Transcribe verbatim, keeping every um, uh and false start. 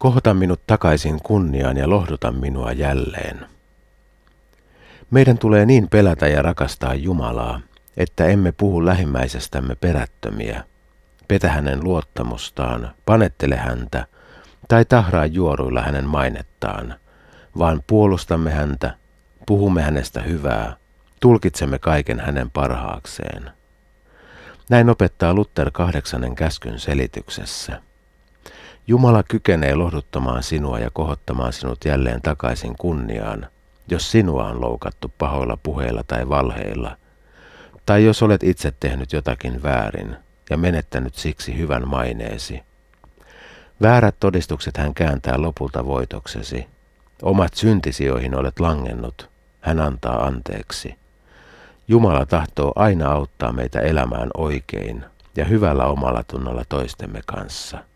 Kohota minut takaisin kunniaan ja lohduta minua jälleen. Meidän tulee niin pelätä ja rakastaa Jumalaa, että emme puhu lähimmäisestämme perättömiä, petä hänen luottamustaan, panettele häntä tai tahraa juoruilla hänen mainettaan, vaan puolustamme häntä, puhumme hänestä hyvää, tulkitsemme kaiken hänen parhaakseen. Näin opettaa Luther kahdeksannen käskyn selityksessä. Jumala kykenee lohduttamaan sinua ja kohottamaan sinut jälleen takaisin kunniaan, jos sinua on loukattu pahoilla puheilla tai valheilla, tai jos olet itse tehnyt jotakin väärin ja menettänyt siksi hyvän maineesi. Väärät todistukset hän kääntää lopulta voitoksesi. Omat syntisi, joihin olet langennut, hän antaa anteeksi. Jumala tahtoo aina auttaa meitä elämään oikein ja hyvällä omalla tunnolla toistemme kanssa.